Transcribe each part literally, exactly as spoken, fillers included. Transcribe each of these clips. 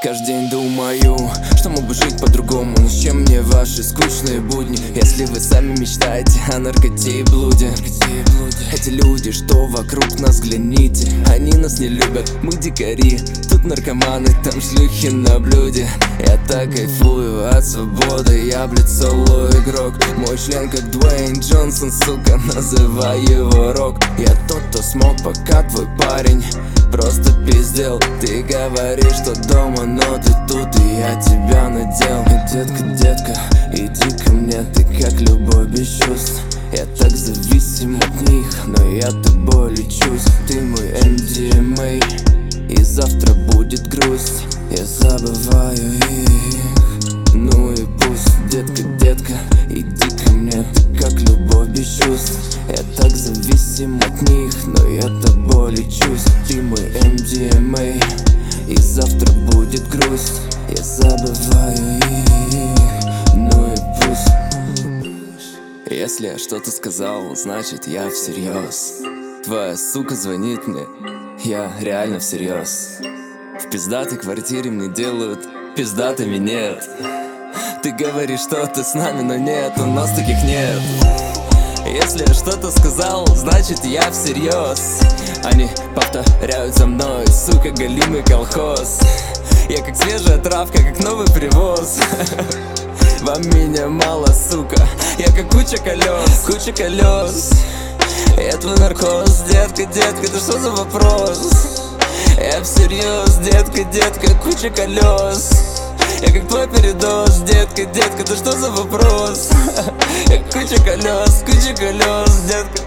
Каждый день думаю, что мог бы жить по-другому. Но с чем мне ваши скучные будни, если вы сами мечтаете о наркоте и блуде? Эти люди, что вокруг нас, гляните, они нас не любят, мы дикари. Тут наркоманы, там шлюхи на блюде. Я так кайфую от свободы, я, блядь, соло игрок. Мой член как Дуэйн Джонсон, сука, называй его рок. Я тот, кто смог, пока твой парень просто пиздел. Ты говоришь, что дома, но ты тут, и я тебя надел. И детка, детка, иди ко мне, ты как любовь без чувств. Я так зависим от них, но я тобой лечусь. Ты мой эм ди эм эй, и завтра будет грусть. Я забываю их, ну и пусть. Детка, детка, иди ко мне, ты как любовь без чувств. Я так зависим от них, но я тобой лечусь. Ты мой эм ди эм эй, и завтра будет грусть. Я забываю их, ну и пусть. Если я что-то сказал, значит я всерьез. Твоя сука звонит мне, я реально всерьез. В пиздатой квартире мне делают пиздатыми нет. Ты говоришь, что ты с нами, но нет, у нас таких нет. Если я что-то сказал, значит я всерьез. Они повторяют за мной, сука, голимый колхоз. Я как свежая травка, как новый привоз. Вам меня мало, сука, я как куча колес, куча колес. Я твой наркоз, детка, детка, это что за вопрос? Я всерьез, детка, детка, куча колес. Я как твой передоз, детка, детка, это что за вопрос? Я куча колес, куча колес, детка.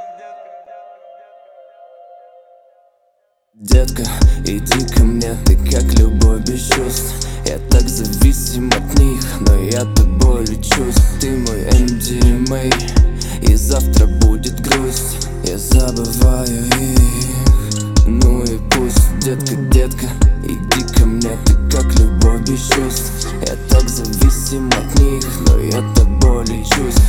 Детка, иди ко мне, ты как любовь без чувств. Я так зависим от них, но я тобой лечусь. Ты мой эм ди эм эй, и завтра будет грусть. Я забываю их, ну и пусть. Детка, детка, иди ко мне, ты как любовь без чувств. Я так зависим от них, но я тобой лечусь.